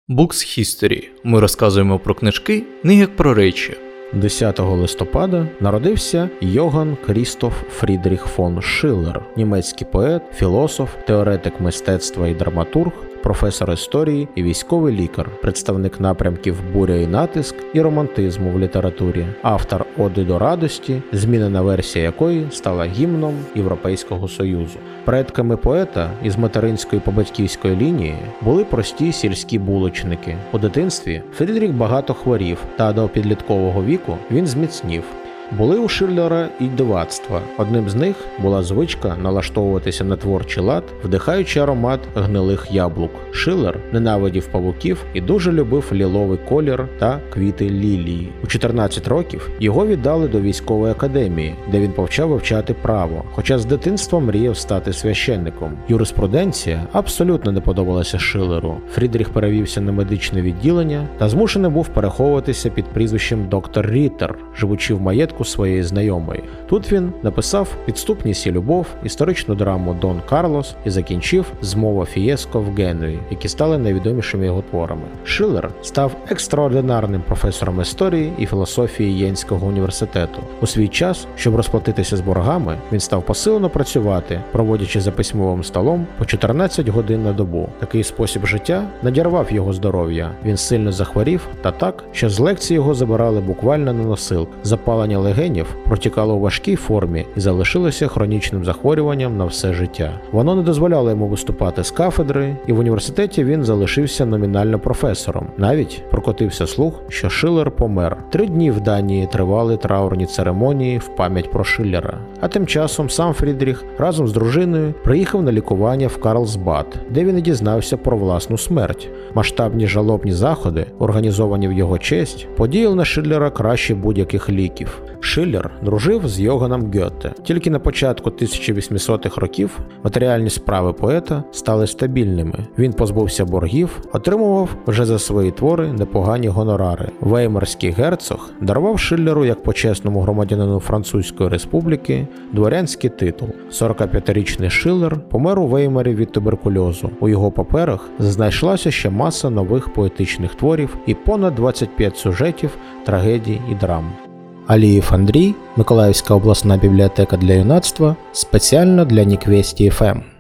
Books History. Ми розказуємо про книжки не як про речі. 10 листопада народився Йоган Крістоф Фрідріх фон Шиллер, німецький поет, філософ, теоретик мистецтва і драматург, професор історії і військовий лікар, представник напрямків «Буря і натиск» і романтизму в літературі, автор «Оди до радості», змінена версія якої стала гімном Європейського Союзу. Предками поета із материнської по батьківської лінії були прості сільські булочники. У дитинстві Фрідріх багато хворів, та до підліткового віку він зміцнів. Були у Шиллера і дивацтва. Одним з них була звичка налаштовуватися на творчий лад, вдихаючи аромат гнилих яблук. Шиллер ненавидів павуків і дуже любив ліловий колір та квіти лілії. У 14 років його віддали до військової академії, де він почав вивчати право, хоча з дитинства мріяв стати священником. Юриспруденція абсолютно не подобалася Шиллеру. Фрідріх перевівся на медичне відділення та змушений був переховуватися під прізвищем доктор Ріттер, живучи в маєтку своєї знайомої. Тут він написав «Підступність і любов», історичну драму «Дон Карлос» і закінчив «Змова Фієско в Генуї», які стали найвідомішими його творами. Шиллер став екстраординарним професором історії і філософії Єнського університету. У свій час, щоб розплатитися з боргами, він став посилено працювати, проводячи за письмовим столом по 14 годин на добу. Такий спосіб життя надірвав його здоров'я. Він сильно захворів, та так, що з лекцій його забирали буквально на носилк. Запалення легенів протікало у важкій формі і залишилося хронічним захворюванням на все життя. Воно не дозволяло йому виступати з кафедри, і в університеті він залишився номінально професором. Навіть прокотився слух, що Шиллер помер. 3 дні в Данії тривали траурні церемонії в пам'ять про Шиллера. А тим часом сам Фрідріх разом з дружиною приїхав на лікування в Карлсбад, де він і дізнався про власну смерть. Масштабні жалобні заходи, організовані в його честь, подіяли на Шиллера краще будь-яких ліків. Шиллер дружив з Йоганом Гьоте. Тільки на початку 1800-х років матеріальні справи поета стали стабільними. Він позбувся боргів, отримував вже за свої твори непогані гонорари. Веймарський герцог дарував Шиллеру як почесному громадянину Французької республіки дворянський титул. 45-річний Шиллер помер у Веймарі від туберкульозу. У його паперах знайшлася ще маса нових поетичних творів і понад 25 сюжетів, трагедій і драм. Алієв Андрій, Миколаївська обласна бібліотека для юнацтва, спеціально для Ніквесті ФМ.